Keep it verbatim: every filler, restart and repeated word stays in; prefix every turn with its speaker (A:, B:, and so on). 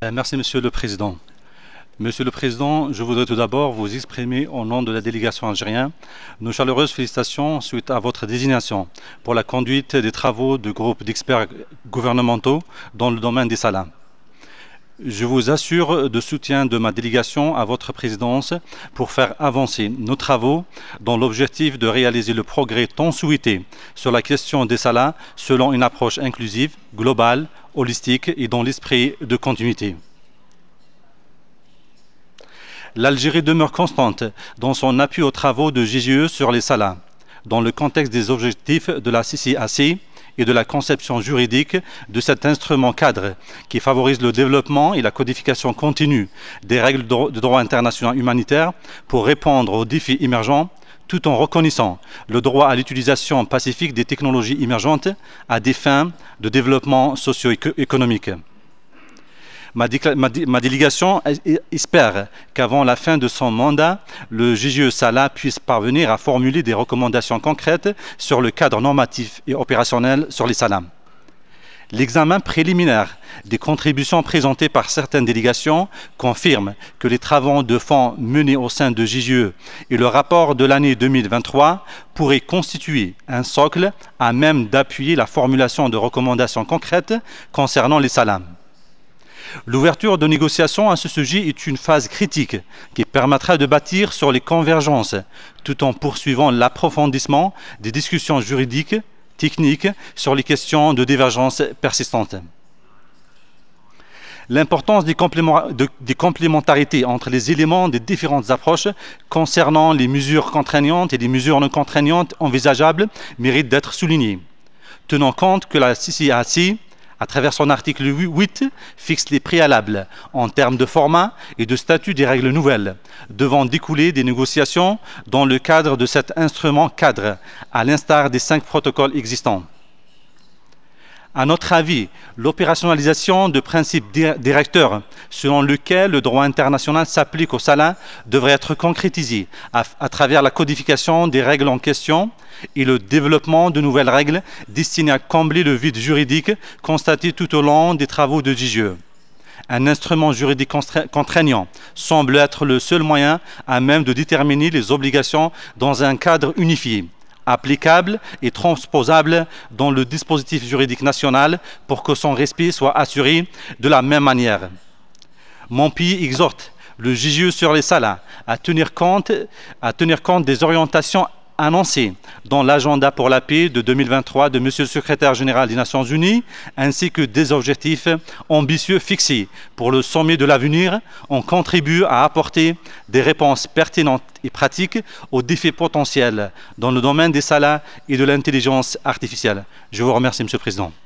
A: Euh, Merci, Monsieur le Président. Monsieur le Président, je voudrais tout d'abord vous exprimer au nom de la délégation algérienne nos chaleureuses félicitations suite à votre désignation pour la conduite des travaux du groupe d'experts gouvernementaux dans le domaine des salins. Je vous assure du soutien de ma délégation à votre présidence pour faire avancer nos travaux dans l'objectif de réaliser le progrès tant souhaité sur la question des salins selon une approche inclusive, globale, holistique et dans l'esprit de continuité. L'Algérie demeure constante dans son appui aux travaux de G I E sur les salins, dans le contexte des objectifs de la C C A C et de la conception juridique de cet instrument cadre qui favorise le développement et la codification continue des règles de droit international humanitaire pour répondre aux défis émergents tout en reconnaissant le droit à l'utilisation pacifique des technologies émergentes à des fins de développement socio-économique. Ma, ma, ma délégation espère qu'avant la fin de son mandat, le G I E Salah puisse parvenir à formuler des recommandations concrètes sur le cadre normatif et opérationnel sur les salams. L'examen préliminaire des contributions présentées par certaines délégations confirme que les travaux de fond menés au sein de G I E et le rapport de l'année deux mille vingt-trois pourraient constituer un socle à même d'appuyer la formulation de recommandations concrètes concernant les salams. L'ouverture de négociations à ce sujet est une phase critique qui permettra de bâtir sur les convergences tout en poursuivant l'approfondissement des discussions juridiques, techniques sur les questions de divergence persistantes. L'importance des, de, des complémentarités entre les éléments des différentes approches concernant les mesures contraignantes et les mesures non contraignantes envisageables mérite d'être soulignée, tenant compte que la C C A C à travers son article huit, fixe les préalables en termes de format et de statut des règles nouvelles, devant découler des négociations dans le cadre de cet instrument cadre, à l'instar des cinq protocoles existants. À notre avis, l'opérationnalisation de principes directeurs selon lesquels le droit international s'applique aux salins devrait être concrétisée à, à travers la codification des règles en question et le développement de nouvelles règles destinées à combler le vide juridique constaté tout au long des travaux de G I E. Un instrument juridique contraignant semble être le seul moyen à même de déterminer les obligations dans un cadre unifié, applicable et transposable dans le dispositif juridique national pour que son respect soit assuré de la même manière. Mon pays exhorte le G I E sur les salins à tenir compte, à tenir compte des orientations annoncées dans l'agenda pour la paix de deux mille vingt-trois de Monsieur le Secrétaire général des Nations Unies, ainsi que des objectifs ambitieux fixés pour le sommet de l'avenir. On contribue à apporter des réponses pertinentes et pratiques aux défis potentiels dans le domaine des salins et de l'intelligence artificielle. Je vous remercie, Monsieur le Président.